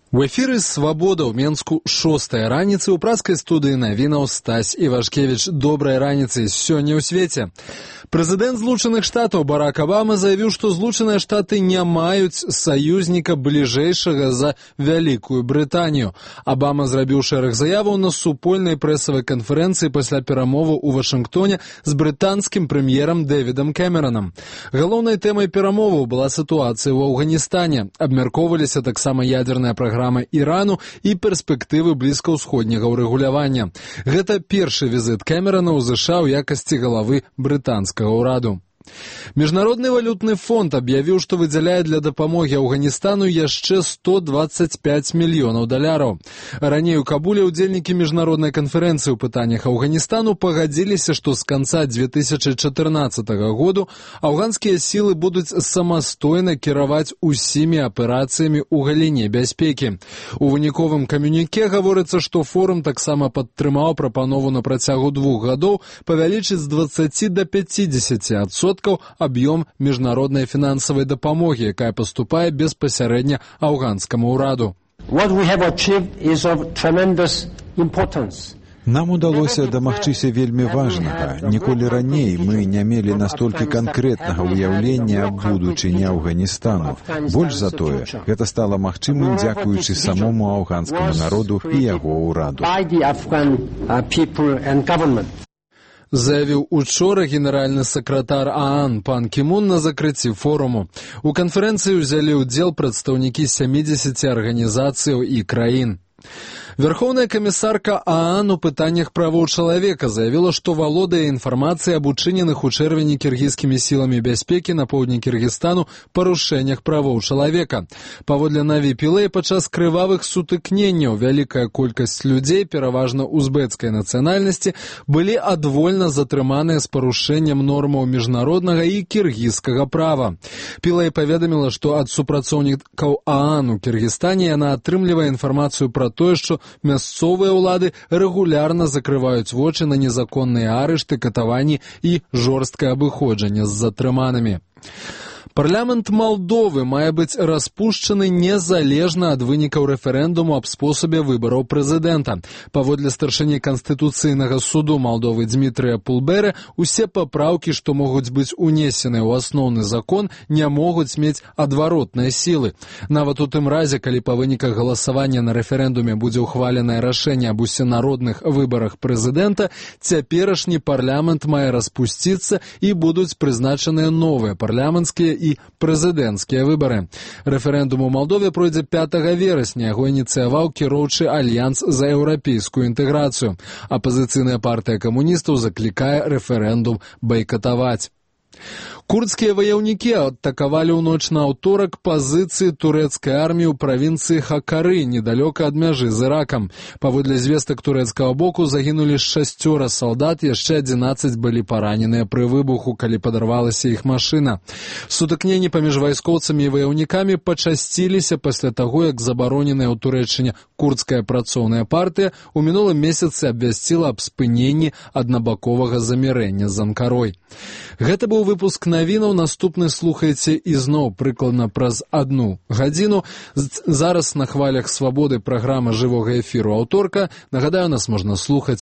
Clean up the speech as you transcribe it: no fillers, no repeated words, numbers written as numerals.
У эфіры «Свабода» ў Менску 6-я раніцы. У праскай студыі навінаў Стась Івашкевіч. Добрай раніцы сёння ў свеце. Прэзідэнт Злучаных Штатаў Барак Абама заявіў, што Злучаныя Штаты не маюць саюзніка бліжэйшага за Вялікую Брытанію. Абама зрабіў шэраг заяваў на супольнай прэсавай канферэнцыі пасля перамоваў у Вашынгтоне з брытанскім прэм'ерам Дэвідам Кэмеранам. Галоўнай тэмай перамоваў была сітуацыя ў Афганістане. Абмяркоўваліся таксама ядзерная праграма Ірану і перспектывы блізкаўсходняга ўрэгулявання. Гэта першы візіт Кэмерана ў ЗША ў якасці галавы брытанскага ўраду. Міжнародны валютны фонд аб'явіў, што выдзяляе для дапамогі Афганістану яшчэ $125 мільёнаў. Раней у Кабуле ўдзельнікі міжнароднай канферэнцыі ў пытаннях Афганістану пагадзіліся, што з канца 2014 году афганскія сілы будуць самастойна кіраваць усімі аперацыямі ў галіне бяспекі. У выніковым камюніке гаворыцца, што форум таксама падтрымаў прапанову на працягу 2 гадоў павялічыць з 20 до 50% аб'ём міжнароднай фінансавай дапамогі, якая паступае беспасярэдня афганскаму ўраду. Нам удалося дамагчыся вельмі важнага. Ніколі раней мы не мелі настолькі канкрэтнага ўяўлення аб будучыні Афганістану. Больш за тое, гэта стала магчымым дзякуючы самому афганскаму народу і яго ўраду. Заявіў учора генеральны сакратар ААН пан Кімун на закрыцці форуму. У канферэнцыі ўзялі ўдзел прадстаўнікі 70 арганізацыяў і краін. Верховная камісарка ААН у пытаннях правоў чалавека заявіла, што валодае інфармацыяй аб учыненых у чэрвені кіргізскімі сіламі бяспекі на поўдні Кіргізстану парушэннях правоў чалавека. Паводле Наві Пілэй, падчас крывавых сутыкненняў вялікая колькасць людзей, пераважна узбецкай нацыянальнасці, былі адвольна затрыманыя з парушэннем нормаў міжнароднага і кіргізскага права. Пілэй паведаміла, што ад супрацоўнікаў ААН у Кіргізстане яна атрымлівае інфармацыю пра тое, што мясцовыя ўлады рэгулярна закрываюць вочы на незаконныя арышты, катаванні і жорсткае абыходжанне з затрыманымі. Парламент Малдовы мае быць распушчаны незалежна ад вынікаў рэферэндуму аб спосабе выбараў прэзідэнта. Паводле старшыні Канстытуцыйнага суду Малдовы Дзмітрыя Пулбера, усе папраўкі, што могуць быць унесеныя ў асноўны закон, не могуць мець адваротныя сілы. Нават у тым разе, калі па выніках галасавання на рэферэндуме будзе ўхваленае рашэнне аб усенародных выбарах прэзідэнта, цяперашні парламент мае распусціцца і будуць прызначаныя новыя парламенцкія і прэзідэнцкія выбары. Рэферэндум у Малдове пройдзе 5 верасня, яго ініцыяваў кіроўчы Альянс за еўрапейскую інтэграцыю. Апазіцыйная партыя камуністаў заклікае рэферэндум байкатаваць. Курдскія ваяўнікі атакавалі ў ноч на аўторак пазіцыі турэцкай арміі ў правінцыі Хакары, недалёка ад мяжы з Іракам. Паводле звестак турэцкага боку загінулі 6 салдат, яшчэ 11 былі параненыя пры выбуху, калі падарвалася іх машына. Сутыкненні паміж вайскоўцамі і ваяўнікамі пачасціліся пасля таго, як забароненая ў Турэччыне курдская працоўная партыя ў минулым месяцы абвясціла аб спыненні аднабаковага замірэння з Анкарой. Гэта быў выпуск навінаў, наступны слухайце ізноў прыкладна праз 1 гадзіну. Зараз на хвалях Свабоды праграма жывога эфіру аўторка. Нагадаю, нас можна слухаць